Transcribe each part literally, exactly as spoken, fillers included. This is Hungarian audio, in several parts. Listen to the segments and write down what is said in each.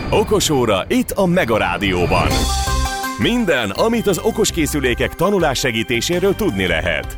Okos óra itt a Mega Rádióban. Minden, amit az okos készülékek tanulás segítéséről tudni lehet.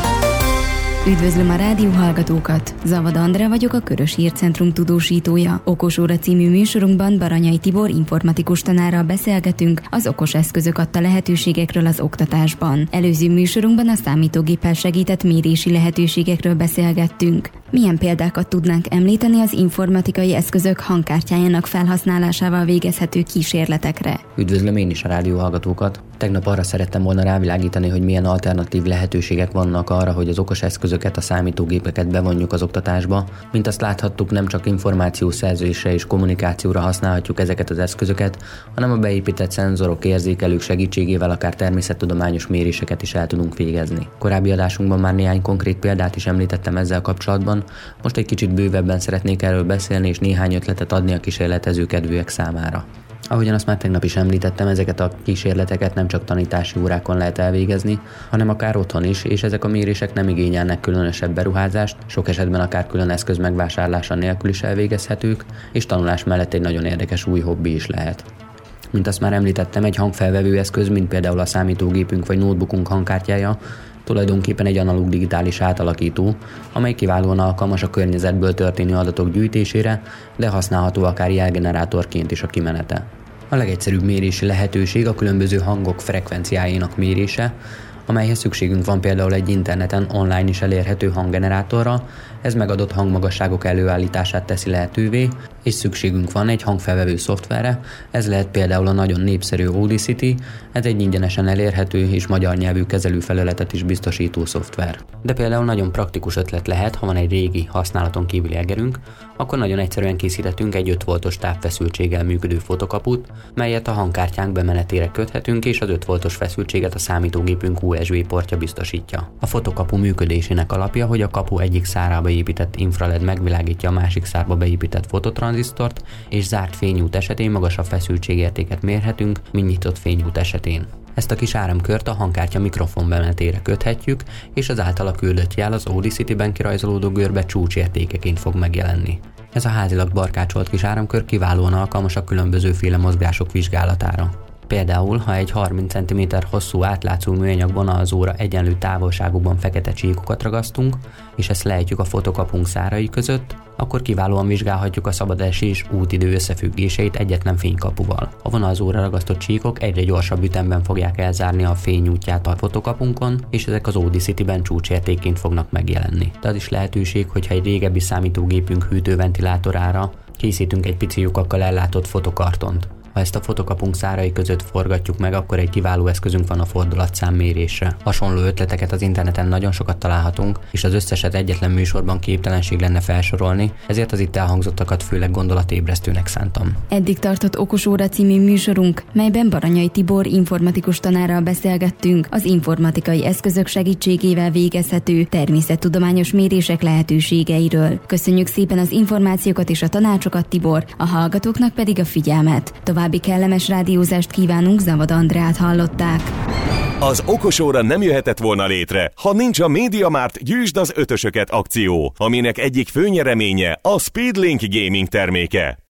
Üdvözlöm a rádióhallgatókat! Zavada Andrea vagyok, a Körös Hírcentrum tudósítója. Okos óra című műsorunkban Baranyai Tibor informatikus tanárral beszélgetünk az okos eszközök adta lehetőségekről az oktatásban. Előző műsorunkban a számítógéppel segített mérési lehetőségekről beszélgettünk. Milyen példákat tudnánk említeni az informatikai eszközök hangkártyájának felhasználásával végezhető kísérletekre? Üdvözlöm én is a rádióhallgatókat! Tegnap arra szerettem volna rávilágítani, hogy milyen alternatív lehetőségek vannak arra, hogy az okos eszközöket, a számítógépeket bevonjuk az oktatásba. Mint azt láthattuk, nem csak információszerzésre és kommunikációra használhatjuk ezeket az eszközöket, hanem a beépített szenzorok, érzékelők segítségével akár természettudományos méréseket is el tudunk végezni. Korábbi adásunkban már néhány konkrét példát is említettem ezzel kapcsolatban, most egy kicsit bővebben szeretnék erről beszélni és néhány ötletet adni a kísérletező kedvűek számára. Ahogyan azt már tegnap is említettem, ezeket a kísérleteket nem csak tanítási órákon lehet elvégezni, hanem akár otthon is, és ezek a mérések nem igényelnek különösebb beruházást, sok esetben akár külön eszköz megvásárlása nélkül is elvégezhetők, és tanulás mellett egy nagyon érdekes új hobbi is lehet. Mint azt már említettem, egy hangfelvevő eszköz, mint például a számítógépünk vagy notebookunk hangkártyája, tulajdonképpen egy analóg digitális átalakító, amely kiválóan alkalmas a környezetből történő adatok gyűjtésére, de használható akár jelgenerátorként is a kimenete. A legegyszerűbb mérési lehetőség a különböző hangok frekvenciáinak mérése, amelyhez szükségünk van például egy interneten online is elérhető hanggenerátorra, ez megadott hangmagasságok előállítását teszi lehetővé, és szükségünk van egy hangfelvevő szoftverre, ez lehet például a nagyon népszerű Audacity, ez egy ingyenesen elérhető és magyar nyelvű kezelőfelületet is biztosító szoftver. De például nagyon praktikus ötlet lehet, ha van egy régi, használaton kívüli egerünk, akkor nagyon egyszerűen készíthetünk egy öt voltos távfeszültséggel működő fotokaput, melyet a hangkártyánk bemenetére köthetünk, és az öt voltos feszültséget a számítógépünk u es bé portja biztosítja. A fotokapu működésének alapja, hogy a kapu egyik szárába épített infrared megvilágítja a másik szárba beépített fototranzisztort, és zárt fényút esetén magasabb feszültségértéket mérhetünk, mint nyitott fényút esetén. Ezt a kis áramkört a hangkártya mikrofon bemenetére köthetjük, és az általa küldött jel az Audacity-ben kirajzolódó görbe csúcsértékeként fog megjelenni. Ez a házilag barkácsolt kis áramkör kiválóan alkalmas a különbözőféle mozgások vizsgálatára. Például, ha egy harminc centiméter hosszú átlátszó műanyag vonalzóra egyenlő távolságokban fekete csíkokat ragasztunk, és ezt lejtjük a fotokapunk szárai között, akkor kiválóan vizsgálhatjuk a szabadesés útidő összefüggéseit egyetlen fénykapuval. A vonalzóra ragasztott csíkok egyre gyorsabb ütemben fogják elzárni a fényútját a fotokapunkon, és ezek az Audacity-ben csúcsértékként fognak megjelenni. De az is lehetőség, hogyha egy régebbi számítógépünk hűtőventilátorára készítünk egy pici lyukakkal ellátott fotokartont. Ha ezt a fotokapunk szárai között forgatjuk meg, akkor egy kiváló eszközünk van a fordulatszám mérésre. Hasonló ötleteket az interneten nagyon sokat találhatunk, és az összeset egyetlen műsorban képtelenség lenne felsorolni, ezért az itt elhangzottakat főleg gondolatébresztőnek szántam. Eddig tartott Okos óra című műsorunk, melyben Baranyai Tibor informatikus tanárral beszélgettünk az informatikai eszközök segítségével végezhető természettudományos mérések lehetőségeiről. Köszönjük szépen az információkat és a tanácsokat, Tibor, a hallgatóknak pedig a figyelmet. További kellemes rádiózást kívánunk, Zavada Andreát hallották. Az Okos óra nem jöhetett volna létre, ha nincs a MediaMarkt Gyűjtsd az ötösöket akció, aminek egyik főnyereménye a Speedlink Gaming terméke.